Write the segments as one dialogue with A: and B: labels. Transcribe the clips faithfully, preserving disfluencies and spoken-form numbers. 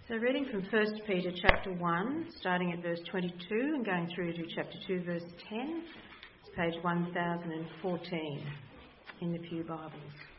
A: So reading from First Peter chapter one, starting at verse twenty-two and going through to chapter two, verse ten. It's page one thousand fourteen in the Pew Bibles.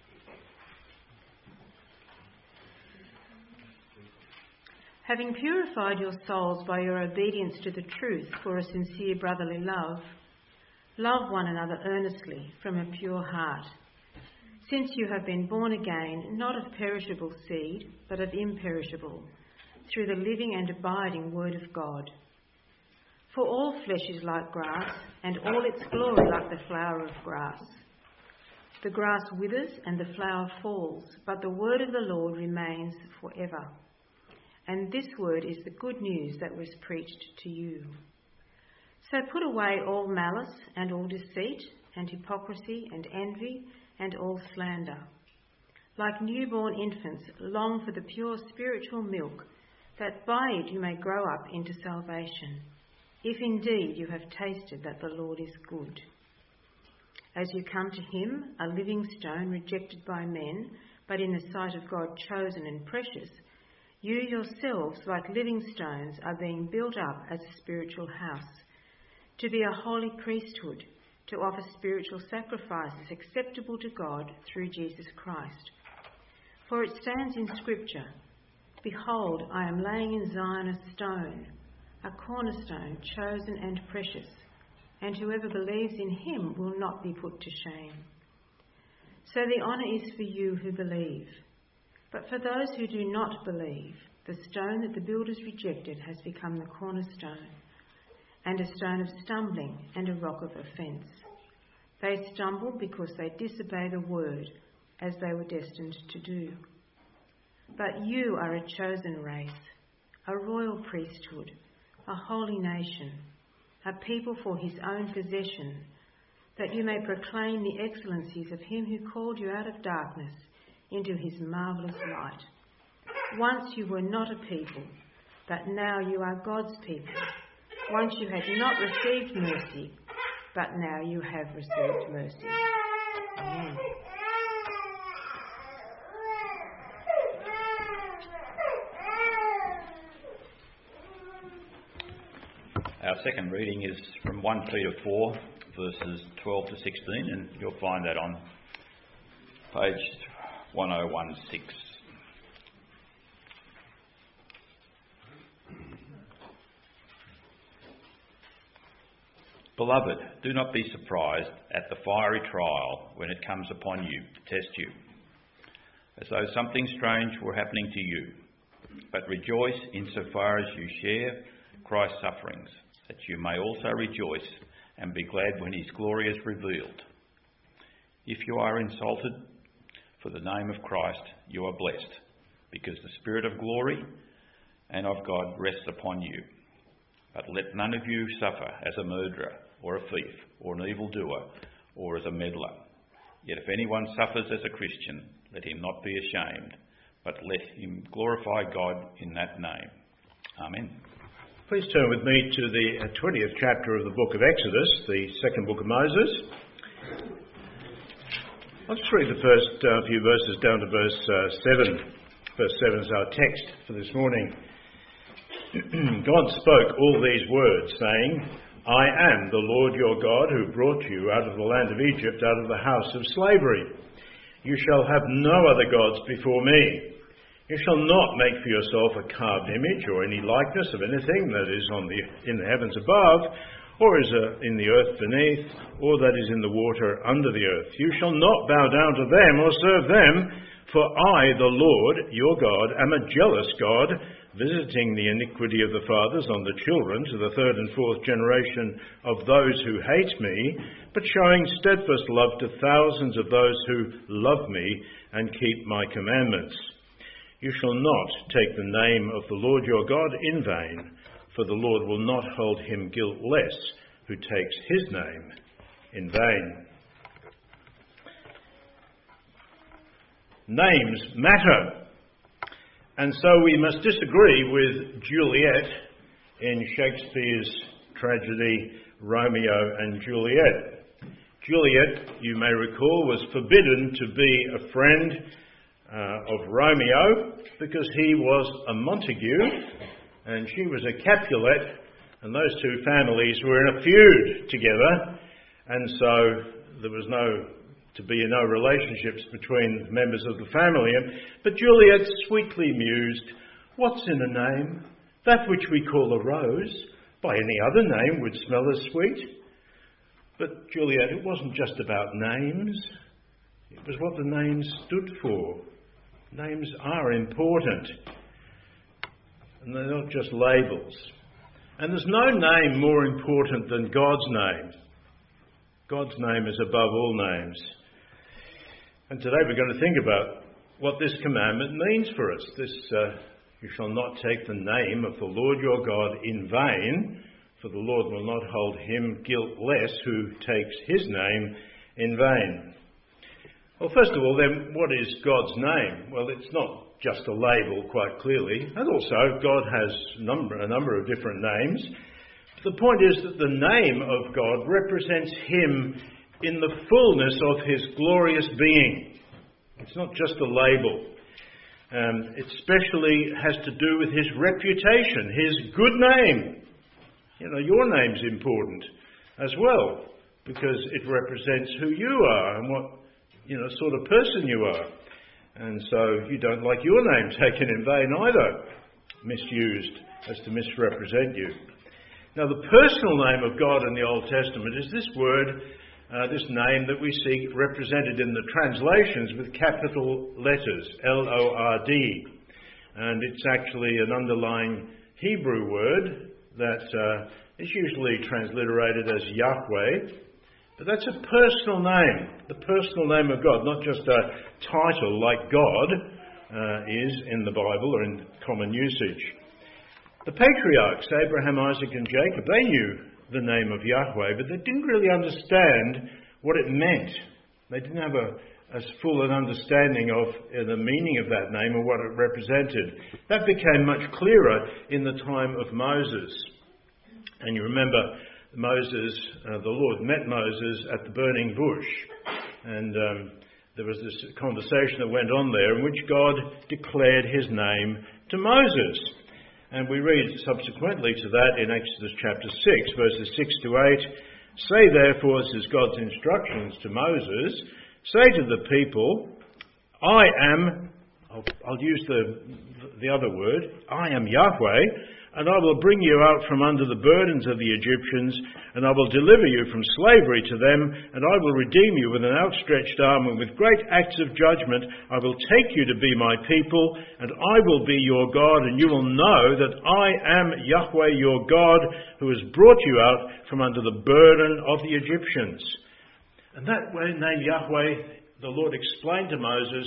A: Having purified your souls by your obedience to the truth for a sincere brotherly love, love one another earnestly from a pure heart, since you have been born again, not of perishable seed, but of imperishable, through the living and abiding Word of God. For all flesh is like grass, and all its glory like the flower of grass. The grass withers and the flower falls, but the word of the Lord remains forever. And this word is the good news that was preached to you. So put away all malice and all deceit and hypocrisy and envy and all slander. Like newborn infants, long for the pure spiritual milk, that by it you may grow up into salvation, if indeed you have tasted that the Lord is good. As you come to him, a living stone rejected by men, but in the sight of God chosen and precious, you yourselves, like living stones, are being built up as a spiritual house, to be a holy priesthood, to offer spiritual sacrifices acceptable to God through Jesus Christ. For it stands in Scripture, "Behold, I am laying in Zion a stone, a cornerstone, chosen and precious, and whoever believes in him will not be put to shame." So the honour is for you who believe. But for those who do not believe, the stone that the builders rejected has become the cornerstone, and a stone of stumbling and a rock of offence. They stumble because they disobey the word, as they were destined to do. But you are a chosen race, a royal priesthood, a holy nation, a people for his own possession, that you may proclaim the excellencies of him who called you out of darkness into his marvellous light. Once you were not a people, but now you are God's people. Once you had not received mercy, but now you have received mercy. Amen.
B: Our second reading is from First Peter four, verses twelve to sixteen, and you'll find that on page one oh sixteen. Beloved, do not be surprised at the fiery trial when it comes upon you to test you, as though something strange were happening to you. But rejoice insofar as you share Christ's sufferings, that you may also rejoice and be glad when his glory is revealed. If you are insulted for the name of Christ, you are blessed, because the Spirit of glory and of God rests upon you. But let none of you suffer as a murderer, or a thief, or an evildoer, or as a meddler. Yet if anyone suffers as a Christian, let him not be ashamed, but let him glorify God in that name. Amen.
C: Please turn with me to the twentieth chapter of the book of Exodus, the second book of Moses. I'll just read the first uh, few verses down to verse uh, seven. Verse seven is our text for this morning. God spoke all these words, saying, "I am the Lord your God, who brought you out of the land of Egypt, out of the house of slavery. You shall have no other gods before me. You shall not make for yourself a carved image or any likeness of anything that is on the in the heavens above, or is in the earth beneath, or that is in the water under the earth. You shall not bow down to them or serve them, for I, the Lord your God, am a jealous God, visiting the iniquity of the fathers on the children to the third and fourth generation of those who hate me, but showing steadfast love to thousands of those who love me and keep my commandments. You shall not take the name of the Lord your God in vain, for the Lord will not hold him guiltless who takes his name in vain." Names matter. And so we must disagree with Juliet in Shakespeare's tragedy Romeo and Juliet. Juliet, you may recall, was forbidden to be a friend uh, of Romeo because he was a Montague and she was a Capulet, and those two families were in a feud together, and so there was no to be no relationships between members of the family. But Juliet sweetly mused, "What's in a name? That which we call a rose, by any other name would smell as sweet." But Juliet, it wasn't just about names. It was what the names stood for. Names are important. And they're not just labels. And there's no name more important than God's name. God's name is above all names. And today we're going to think about what this commandment means for us. This, uh, you shall not take the name of the Lord your God in vain, for the Lord will not hold him guiltless who takes his name in vain. Well, first of all, then, what is God's name? Well, it's not just a label, quite clearly. And also, God has number, a number of different names. The point is that the name of God represents him in the fullness of his glorious being. It's not just a label. Um, it especially has to do with his reputation, his good name. You know, your name's important as well, because it represents who you are and what, you know, sort of person you are. And so you don't like your name taken in vain either, misused as to misrepresent you. Now, the personal name of God in the Old Testament is this word, uh, this name that we see represented in the translations with capital letters, L O R D. And it's actually an underlying Hebrew word that uh, is usually transliterated as Yahweh. But that's a personal name, the personal name of God, not just a title like God uh, is in the Bible or in common usage. The patriarchs, Abraham, Isaac and Jacob, they knew the name of Yahweh, but they didn't really understand what it meant. They didn't have a, as full an understanding of uh, the meaning of that name or what it represented. That became much clearer in the time of Moses. And you remember Moses, uh, the Lord met Moses at the burning bush, and um, there was this conversation that went on there in which God declared his name to Moses. And we read subsequently to that in Exodus chapter six, verses six to eight, "Say therefore," this is God's instructions to Moses, "say to the people, I am," I'll, I'll use the, the other word, "I am Yahweh, and I will bring you out from under the burdens of the Egyptians, and I will deliver you from slavery to them, and I will redeem you with an outstretched arm, and with great acts of judgment I will take you to be my people, and I will be your God, and you will know that I am Yahweh your God, who has brought you out from under the burden of the Egyptians." And that name Yahweh, the Lord explained to Moses,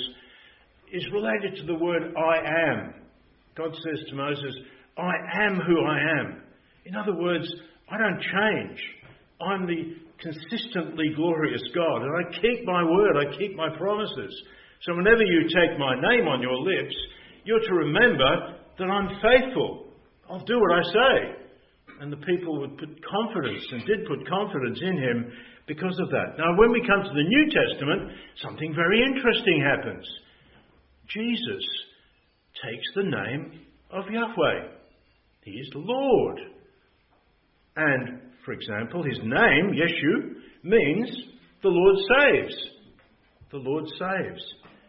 C: is related to the word I am. God says to Moses, I am who I am. In other words, I don't change. I'm the consistently glorious God, and I keep my word, I keep my promises. So whenever you take my name on your lips, you're to remember that I'm faithful. I'll do what I say. And the people would put confidence, and did put confidence in him because of that. Now, when we come to the New Testament, something very interesting happens. Jesus takes the name of Yahweh. He is Lord. And, for example, his name, Yeshu, means the Lord saves. The Lord saves.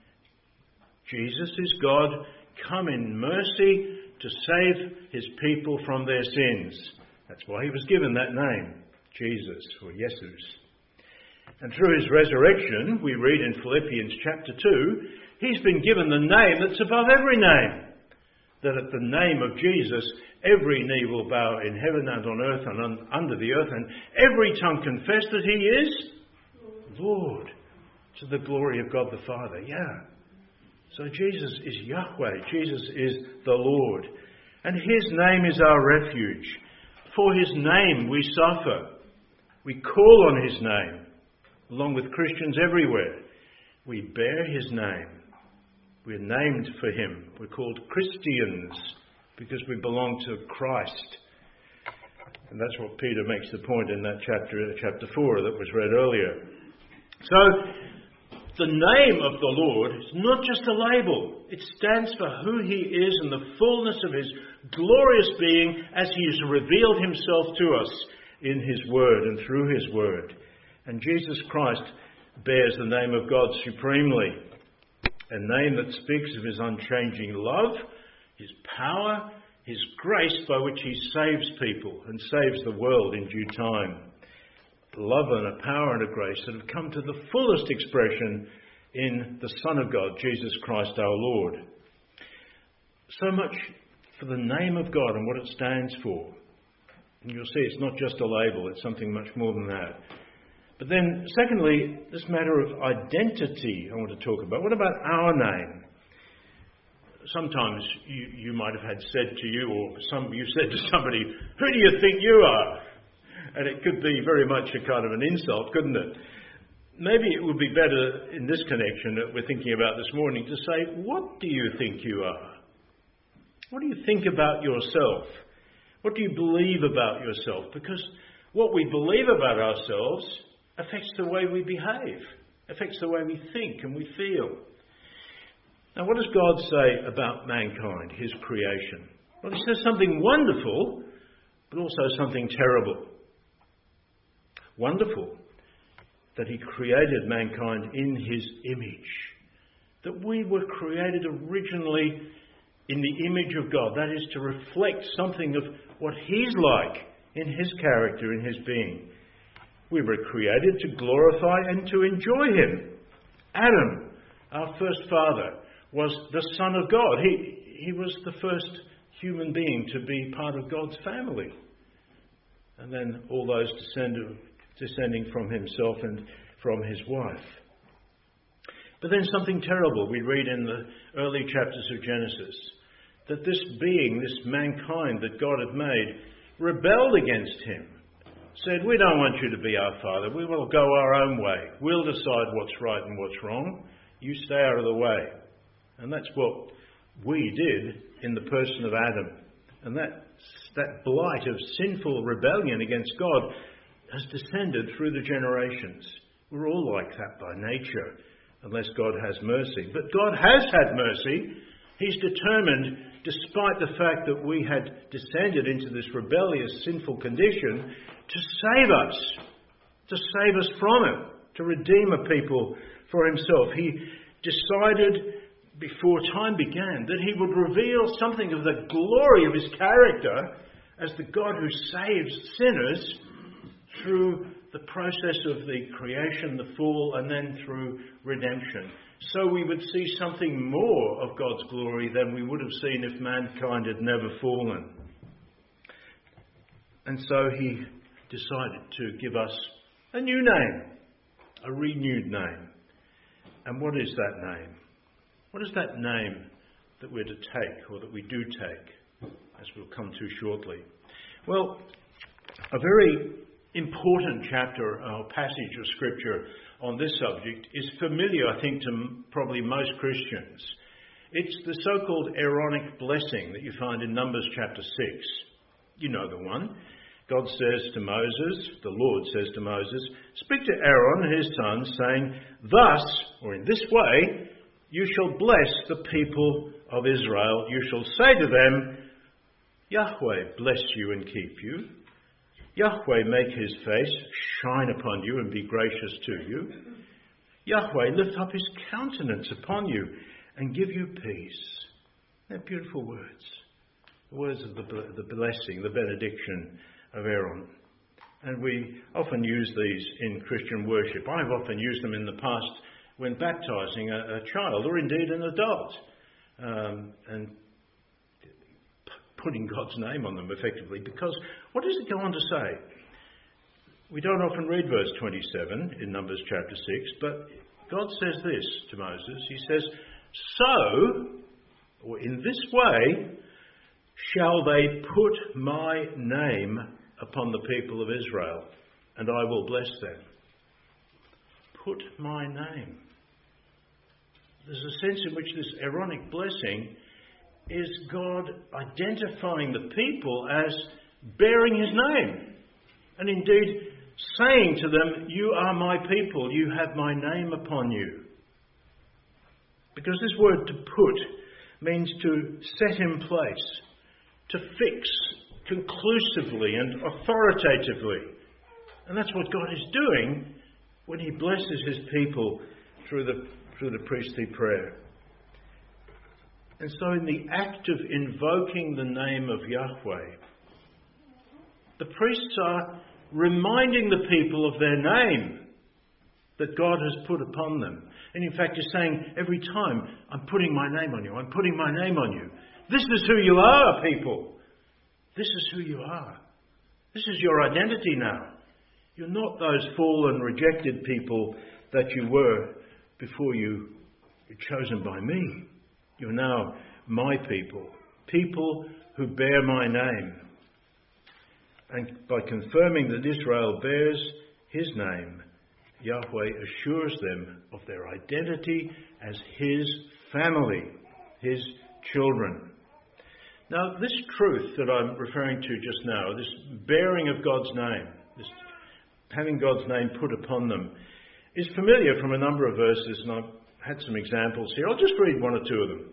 C: Jesus is God come in mercy to save his people from their sins. That's why he was given that name, Jesus, or Jesus. And through his resurrection, we read in Philippians chapter two, he's been given the name that's above every name. That at the name of Jesus, every knee will bow in heaven and on earth and un- under the earth, and every tongue confess that he is Lord, to the glory of God the Father. Yeah. So Jesus is Yahweh. Jesus is the Lord. And his name is our refuge. For his name we suffer. We call on his name, along with Christians everywhere. We bear his name. We're named for him. We're called Christians because we belong to Christ. And that's what Peter makes the point in that chapter, chapter four that was read earlier. So, The name of the Lord is not just a label. It stands for who he is and the fullness of his glorious being as he has revealed himself to us in his word and through his word. And Jesus Christ bears the name of God supremely, a name that speaks of his unchanging love, his power, his grace by which he saves people and saves the world in due time. Love and a power and a grace that have come to the fullest expression in the Son of God, Jesus Christ our Lord. So much for the name of God and what it stands for. And you'll see it's not just a label, it's something much more than that. But then, secondly, this matter of identity I want to talk about. What about our name? Sometimes you, you might have had said to you, or some you said to somebody, "Who do you think you are?" And it could be very much a kind of an insult, couldn't it? Maybe it would be better in this connection that we're thinking about this morning to say, what do you think you are? What do you think about yourself? What do you believe about yourself? Because what we believe about ourselves affects the way we behave, affects the way we think and we feel. Now, what does God say about mankind, his creation? Well, he says something wonderful, but also something terrible. Wonderful that he created mankind in his image, that we were created originally in the image of God, that is to reflect something of what he's like in his character, in his being. We were created to glorify and to enjoy him. Adam, our first father, was the Son of God. He, he was the first human being to be part of God's family. And then all those descended descending from himself and from his wife. But then something terrible we read in the early chapters of Genesis, that this being, this mankind that God had made, rebelled against him, said, "We don't want you to be our father, we will go our own way, we'll decide what's right and what's wrong, you stay out of the way." And that's what we did in the person of Adam. And that, that blight of sinful rebellion against God has descended through the generations. We're all like that by nature, unless God has mercy. But God has had mercy. He's determined, despite the fact that we had descended into this rebellious, sinful condition, to save us, to save us from it, to redeem a people for himself. He decided before time began that he would reveal something of the glory of his character as the God who saves sinners through the process of the creation, the fall, and then through redemption. So we would see something more of God's glory than we would have seen if mankind had never fallen. And so he decided to give us a new name, a renewed name. And what is that name? What is that name that we're to take, or that we do take, as we'll come to shortly? Well, a very important chapter or passage of Scripture on this subject is familiar, I think, to probably most Christians. It's the so-called Aaronic blessing that you find in Numbers chapter six. You know the one. God says to Moses, the Lord says to Moses, "Speak to Aaron and his sons, saying, thus, or in this way, you shall bless the people of Israel. You shall say to them, Yahweh bless you and keep you. Yahweh make his face shine upon you and be gracious to you. Yahweh lift up his countenance upon you and give you peace." They're beautiful words. The words of the, the blessing, the benediction of Aaron. And we often use these in Christian worship. I've often used them in the past when baptising a, a child, or indeed an adult, um, and p- putting God's name on them effectively. Because what does it go on to say? We don't often read verse twenty-seven in Numbers chapter six, but God says this to Moses. He says, "So, or in this way, shall they put my name upon the people of Israel, and I will bless them." Put my name. There's a sense in which this Aaronic blessing is God identifying the people as bearing his name, and indeed saying to them, "You are my people, you have my name upon you." Because this word to put means to set in place, to fix conclusively and authoritatively. And that's what God is doing when he blesses his people through the, through the priestly prayer. And so in the act of invoking the name of Yahweh, the priests are reminding the people of their name that God has put upon them. And in fact, you're saying every time, I'm putting my name on you, I'm putting my name on you. This is who you are, people. This is who you are. This is your identity now. You're not those fallen, rejected people that you were before you were chosen by me. You're now my people, people who bear my name. And by confirming that Israel bears his name, Yahweh assures them of their identity as his family, his children. Now, this truth that I'm referring to just now, this bearing of God's name, this having God's name put upon them, is familiar from a number of verses, and I've had some examples here. I'll just read one or two of them.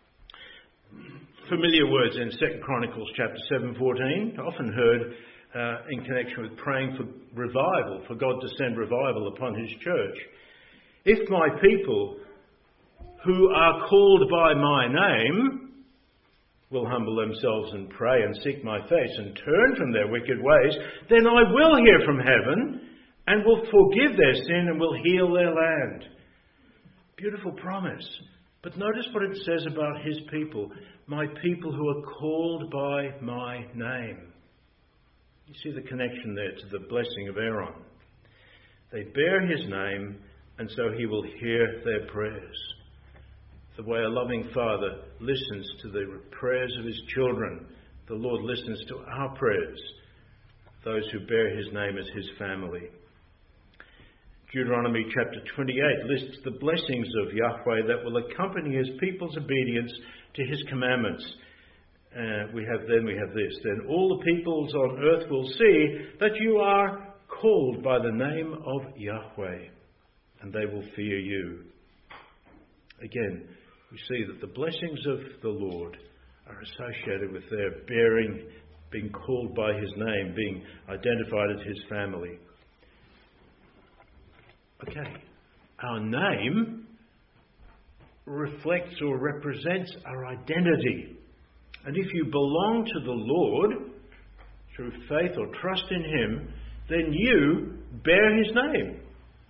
C: Familiar words in Second Chronicles chapter seven fourteen, often heard uh, in connection with praying for revival, for God to send revival upon his church. If my people who are called by my name will humble themselves and pray and seek my face and turn from their wicked ways, then I will hear from heaven and will forgive their sin and will heal their land. Beautiful promise. But notice what it says about his people. My people who are called by my name. You see the connection there to the blessing of Aaron. They bear his name, and so he will hear their prayers. The way a loving father listens to the prayers of his children, the Lord listens to our prayers, those who bear his name as his family. Deuteronomy chapter twenty-eight lists the blessings of Yahweh that will accompany his people's obedience to his commandments. Uh, we have then we have this. Then all the peoples on earth will see that you are called by the name of Yahweh, and they will fear you. Again, we see that the blessings of the Lord are associated with their bearing, being called by his name, being identified as his family. Okay, our name reflects or represents our identity. And if you belong to the Lord through faith or trust in him, then you bear his name.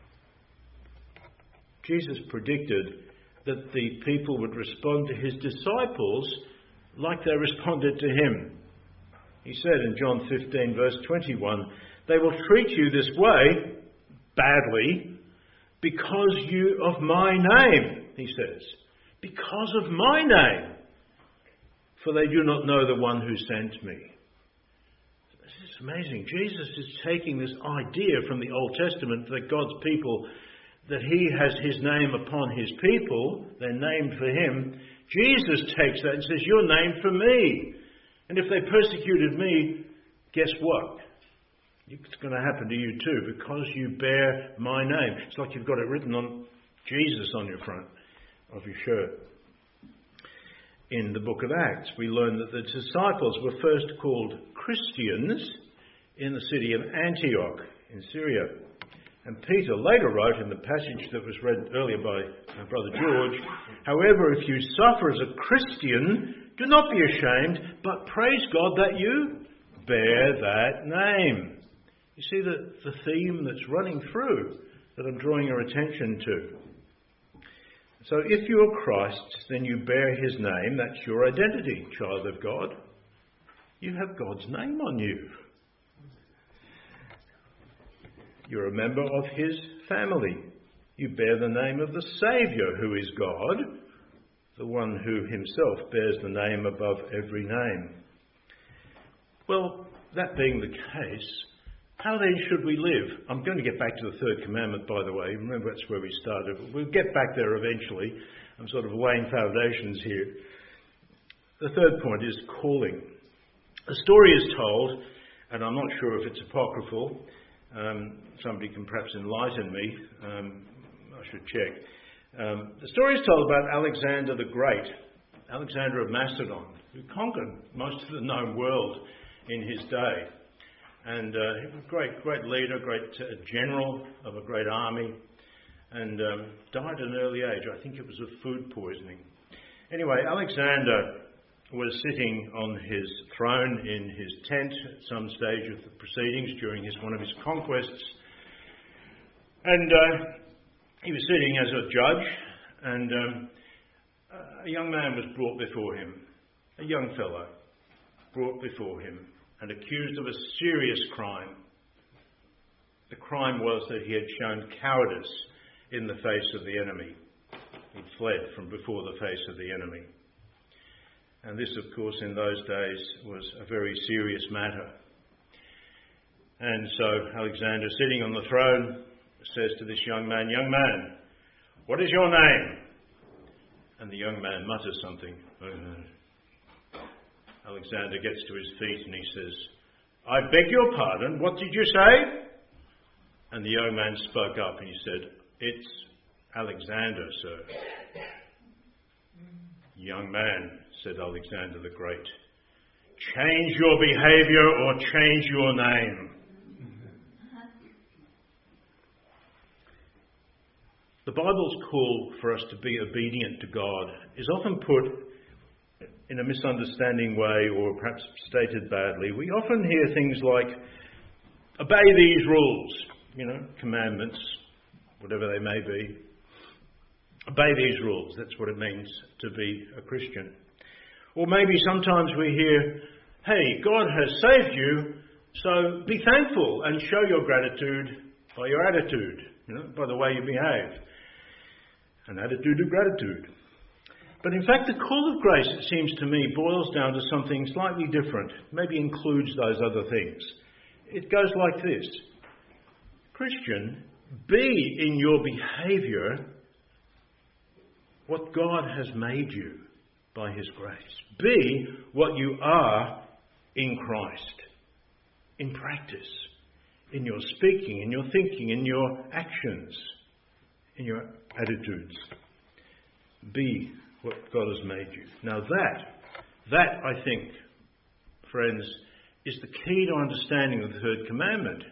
C: Jesus predicted that the people would respond to his disciples like they responded to him. He said in John fifteen verse twenty-one, they will treat you this way, badly, because you of my name, he says. Because of my name. For they do not know the one who sent me. This is amazing. Jesus is taking this idea from the Old Testament that God's people, that he has his name upon his people, they're named for him. Jesus takes that and says, you're named for me. And if they persecuted me, guess what? It's going to happen to you too, because you bear my name. It's like you've got it written on Jesus on your front of your shirt. In the book of Acts, we learn that the disciples were first called Christians in the city of Antioch in Syria. And Peter later wrote in the passage that was read earlier by my brother George, however, if you suffer as a Christian, do not be ashamed, but praise God that you bear that name. You see the, the theme that's running through that I'm drawing your attention to. So if you are Christ's, then you bear his name. That's your identity, child of God. You have God's name on you. You're a member of his family. You bear the name of the Saviour, who is God, the one who himself bears the name above every name. Well, that being the case, how then should we live? I'm going to get back to the third commandment, by the way. Remember, that's where we started. We'll get back there eventually. I'm sort of laying foundations here. The third point is calling. A story is told, and I'm not sure if it's apocryphal. Um, somebody can perhaps enlighten me. Um, I should check. Um, the story is told about Alexander the Great, Alexander of Macedon, who conquered most of the known world in his day. And uh, he was a great, great leader, great uh, general of a great army, and um, died at an early age. I think it was of food poisoning. Anyway, Alexander was sitting on his throne in his tent at some stage of the proceedings during his, one of his conquests. And uh, he was sitting as a judge, and um, a young man was brought before him, a young fellow brought before him and accused of a serious crime. The crime was that he had shown cowardice in the face of the enemy. He'd fled from before the face of the enemy. And this, of course, in those days was a very serious matter. And so Alexander, sitting on the throne, says to this young man, "Young man, what is your name?" And the young man mutters something. Alexander gets to his feet and he says, "I beg your pardon, what did you say?" And the young man spoke up and he said, "It's Alexander, sir." "Young man," said Alexander the Great, "change your behaviour or change your name." The Bible's call for us to be obedient to God is often put in a misunderstanding way, or perhaps stated badly. We often hear things like, obey these rules, you know, commandments, whatever they may be. Obey these rules, that's what it means to be a Christian. Or maybe sometimes we hear, hey, God has saved you, so be thankful and show your gratitude by your attitude, you know, by the way you behave. An attitude of gratitude. But in fact, the call of grace, it seems to me, boils down to something slightly different, maybe includes those other things. It goes like this. Christian, be in your behaviour what God has made you by his grace. Be what you are in Christ, in practice, in your speaking, in your thinking, in your actions, in your attitudes. Be what God has made you. Now that, that I think, friends, is the key to understanding the third commandment.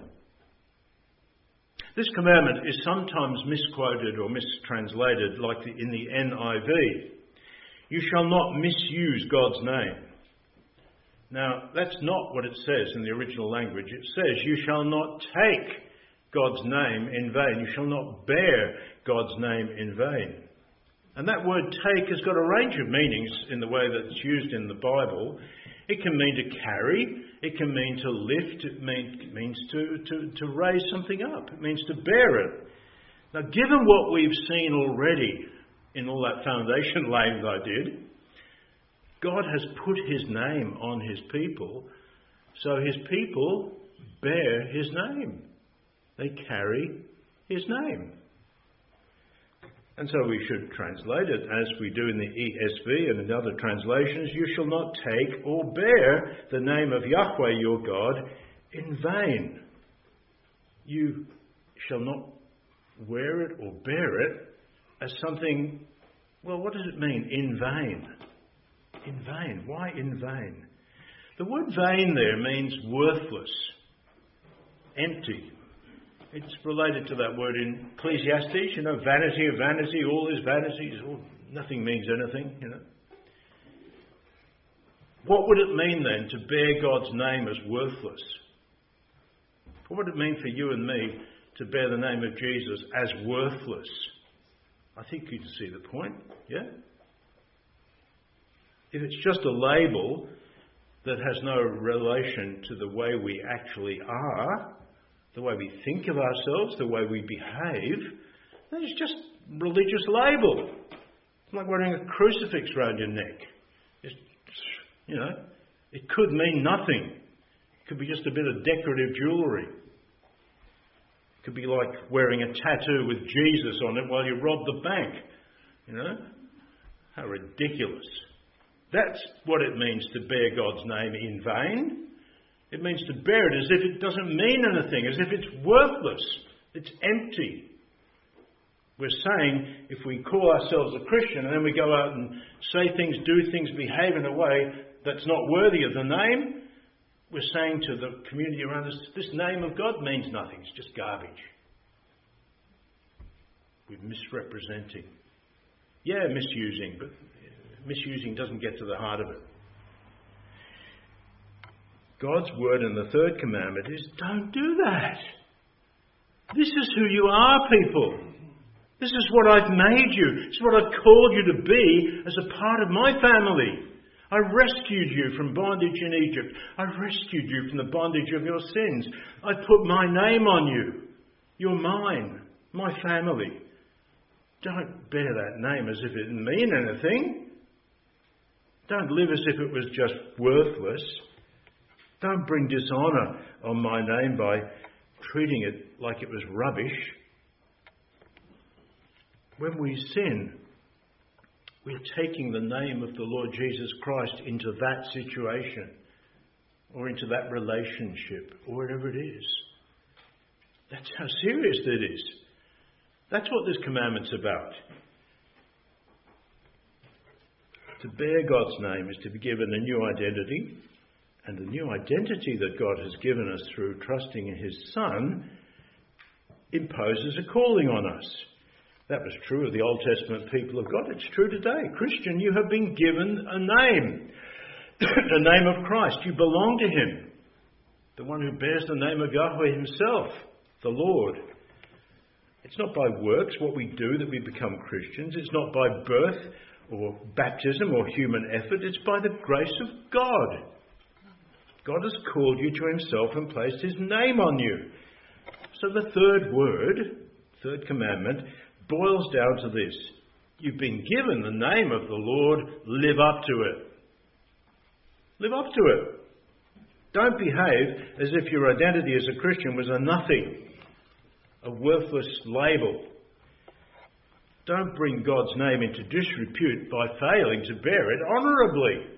C: This commandment is sometimes misquoted or mistranslated like the, in the N I V. You shall not misuse God's name. Now, that's not what it says in the original language. It says, you shall not take God's name in vain. You shall not bear God's name in vain. And that word take has got a range of meanings in the way that it's used in the Bible. It can mean to carry, it can mean to lift, it mean, means to, to, to raise something up, it means to bear it. Now, given what we've seen already in all that foundation laying that I did, God has put his name on his people, so his people bear his name. They carry his name. And so we should translate it as we do in the E S V and in other translations. You shall not take or bear the name of Yahweh your God in vain. You shall not wear it or bear it as something, well, what does it mean? In vain. In vain. Why in vain? The word vain there means worthless, empty. It's related to that word in Ecclesiastes, you know, vanity of vanity, all is vanity, all, nothing means anything, you know. What would it mean then to bear God's name as worthless? What would it mean for you and me to bear the name of Jesus as worthless? I think you can see the point, yeah? If it's just a label that has no relation to the way we actually are, the way we think of ourselves, the way we behave, then it's just a religious label. It's like wearing a crucifix around your neck. It's, you know, it could mean nothing. It could be just a bit of decorative jewellery. It could be like wearing a tattoo with Jesus on it while you rob the bank. You know? How ridiculous. That's what it means to bear God's name in vain. It means to bear it as if it doesn't mean anything, as if it's worthless, it's empty. We're saying if we call ourselves a Christian and then we go out and say things, do things, behave in a way that's not worthy of the name, we're saying to the community around us, this name of God means nothing. It's just garbage. We're misrepresenting. Yeah, misusing, but misusing doesn't get to the heart of it. God's word in the third commandment is, don't do that. This is who you are, people. This is what I've made you. This is what I've called you to be as a part of my family. I rescued you from bondage in Egypt. I rescued you from the bondage of your sins. I put my name on you. You're mine, my family. Don't bear that name as if it didn't mean anything. Don't live as if it was just worthless. Don't bring dishonour on my name by treating it like it was rubbish. When we sin, we're taking the name of the Lord Jesus Christ into that situation or into that relationship or whatever it is. That's how serious it is. That's what this commandment's about. To bear God's name is to be given a new identity, and the new identity that God has given us through trusting in His Son imposes a calling on us. That was true of the Old Testament people of God. It's true today. Christian, you have been given a name. The name of Christ. You belong to Him. The one who bears the name of Yahweh Himself, the Lord. It's not by works, what we do, that we become Christians. It's not by birth or baptism or human effort. It's by the grace of God. God has called you to Himself and placed His name on you. So the third word, third commandment, boils down to this. You've been given the name of the Lord. Live up to it. Live up to it. Don't behave as if your identity as a Christian was a nothing, a worthless label. Don't bring God's name into disrepute by failing to bear it honourably.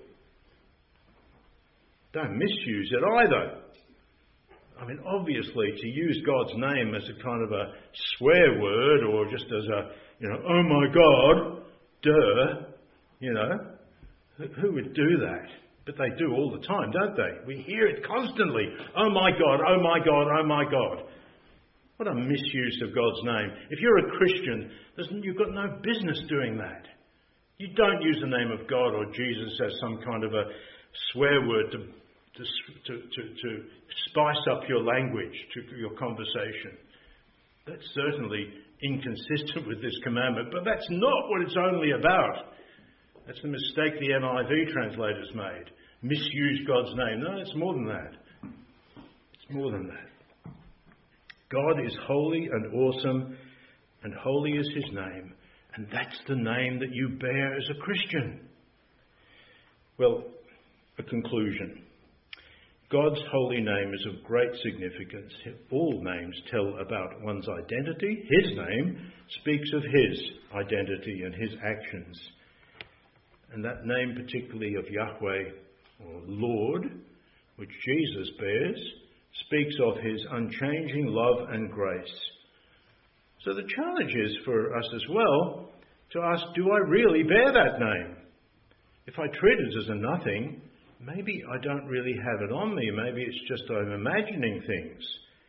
C: Don't misuse it either. I mean, obviously, to use God's name as a kind of a swear word or just as a, you know, oh my God, duh, you know, who would do that? But they do all the time, don't they? We hear it constantly. Oh my God, oh my God, oh my God. What a misuse of God's name. If you're a Christian, you've got no business doing that. You don't use the name of God or Jesus as some kind of a swear word to, to, to, to, to spice up your language, to your conversation. That's certainly inconsistent with this commandment, but that's not what it's only about. That's the mistake the N I V translators made. Misuse God's name. No, it's more than that. It's more than that. God is holy and awesome, and holy is His name, and that's the name that you bear as a Christian. Well, a conclusion. God's holy name is of great significance. All names tell about one's identity. His name speaks of His identity and His actions. And that name particularly of Yahweh, or Lord, which Jesus bears, speaks of His unchanging love and grace. So the challenge is for us as well to ask, do I really bear that name? If I treat it as a nothing, maybe I don't really have it on me. Maybe it's just I'm imagining things.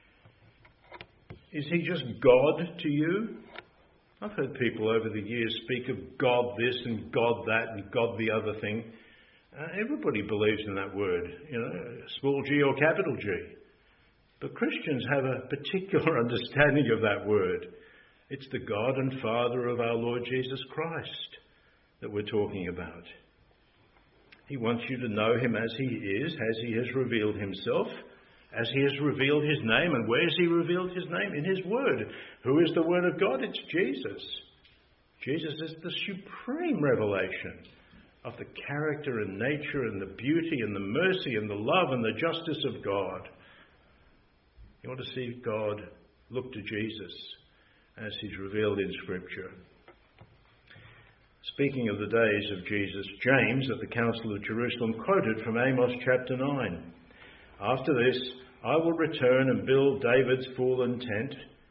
C: Is He just God to you? I've heard people over the years speak of God this and God that and God the other thing. Uh, everybody believes in that word, you know, small g or capital G. But Christians have a particular understanding of that word. It's the God and Father of our Lord Jesus Christ that we're talking about. He wants you to know Him as He is, as He has revealed Himself, as He has revealed His name. And where has He revealed His name? In His Word. Who is the Word of God? It's Jesus. Jesus is the supreme revelation of the character and nature and the beauty and the mercy and the love and the justice of God. You want to see God? Look to Jesus as He's revealed in Scripture. Speaking of the days of Jesus, James at the Council of Jerusalem quoted from Amos chapter nine. After this, I will return and build David's fallen tent,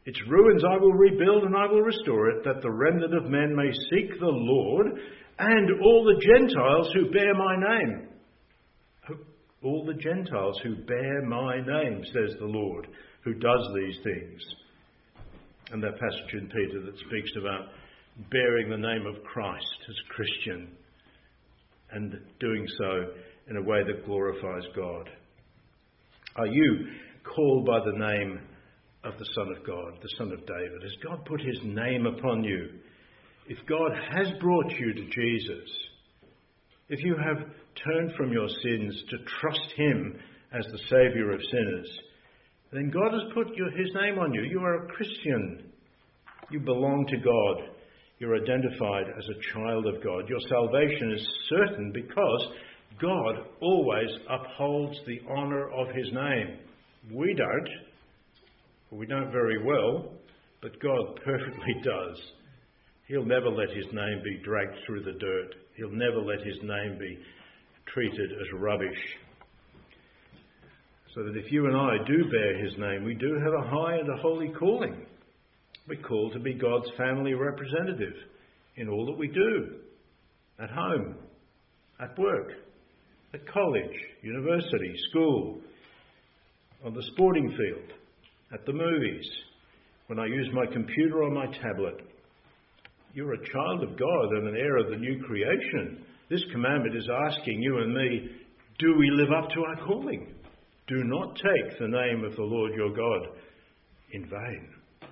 C: Its ruins I will rebuild and I will restore it, that the remnant of men may seek the Lord, and all the Gentiles who bear my name. All the Gentiles who bear my name, says the Lord, who does these things. And that passage in Peter that speaks about bearing the name of Christ as Christian and doing so in a way that glorifies God. Are you called by the name of the Son of God, the Son of David? Has God put his name upon you? If God has brought you to Jesus, if you have turned from your sins to trust him as the Saviour of sinners, then God has put your, his name on you. You are a Christian. You belong to God. You're identified as a child of God. Your salvation is certain because God always upholds the honour of his name. We don't. We don't very well, but God perfectly does. He'll never let his name be dragged through the dirt. He'll never let his name be treated as rubbish. So that if you and I do bear his name, we do have a high and a holy calling. We're called to be God's family representative in all that we do. At home, at work, at college, university, school, on the sporting field, at the movies, when I use my computer or my tablet. You're a child of God and an heir of the new creation. This commandment is asking you and me, do we live up to our calling? Do not take the name of the Lord your God in vain.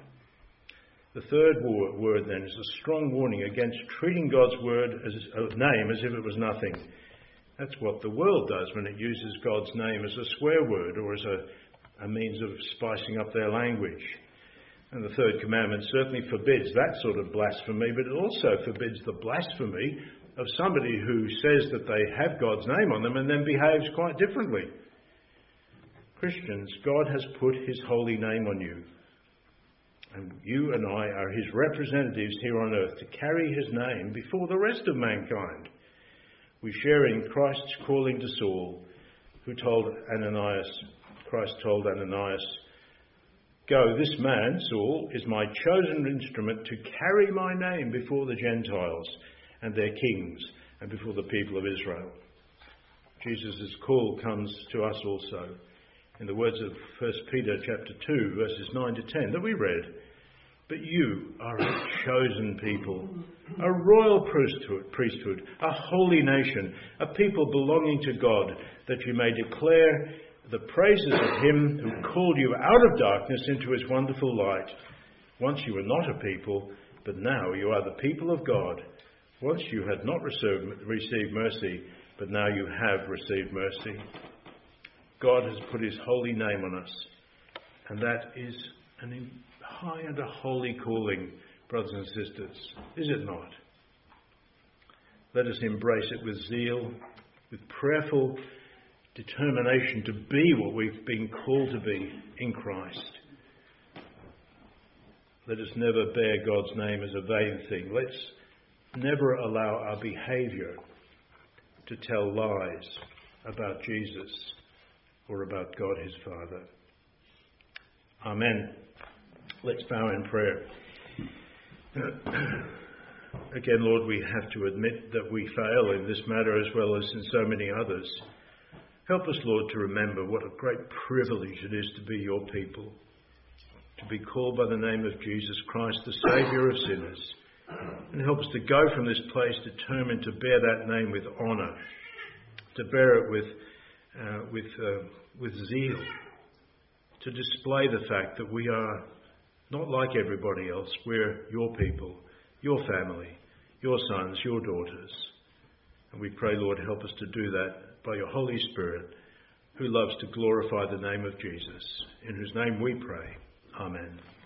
C: The third word then is a strong warning against treating God's word as a name as if it was nothing. That's what the world does when it uses God's name as a swear word or as a, a means of spicing up their language. And the third commandment certainly forbids that sort of blasphemy, but it also forbids the blasphemy of somebody who says that they have God's name on them and then behaves quite differently. Christians, God has put his holy name on you. And you and I are his representatives here on earth to carry his name before the rest of mankind. We share in Christ's calling to Saul, who told Ananias, Christ told Ananias, "Go, this man, Saul, is my chosen instrument to carry my name before the Gentiles and their kings and before the people of Israel." Jesus' call comes to us also in the words of First Peter chapter two, verses nine to ten that we read. But you are a chosen people, a royal priesthood, priesthood, a holy nation, a people belonging to God, that you may declare the praises of him who called you out of darkness into his wonderful light. Once you were not a people, but now you are the people of God. Once you had not received, received mercy, but now you have received mercy. God has put his holy name on us, and that is an high and a holy calling, brothers and sisters, is it not? Let us embrace it with zeal, with prayerful determination to be what we've been called to be in Christ. Let us never bear God's name as a vain thing. Let's never allow our behaviour to tell lies about Jesus or about God his Father. Amen. Let's bow in prayer. Again, Lord, we have to admit that we fail in this matter as well as in so many others. Help us, Lord, to remember what a great privilege it is to be your people, to be called by the name of Jesus Christ, the Saviour of sinners. And help us to go from this place determined to bear that name with honour, to bear it with uh, with uh, with zeal, to display the fact that we are not like everybody else. We're your people, your family, your sons, your daughters. And we pray, Lord, help us to do that by your Holy Spirit, who loves to glorify the name of Jesus, in whose name we pray. Amen.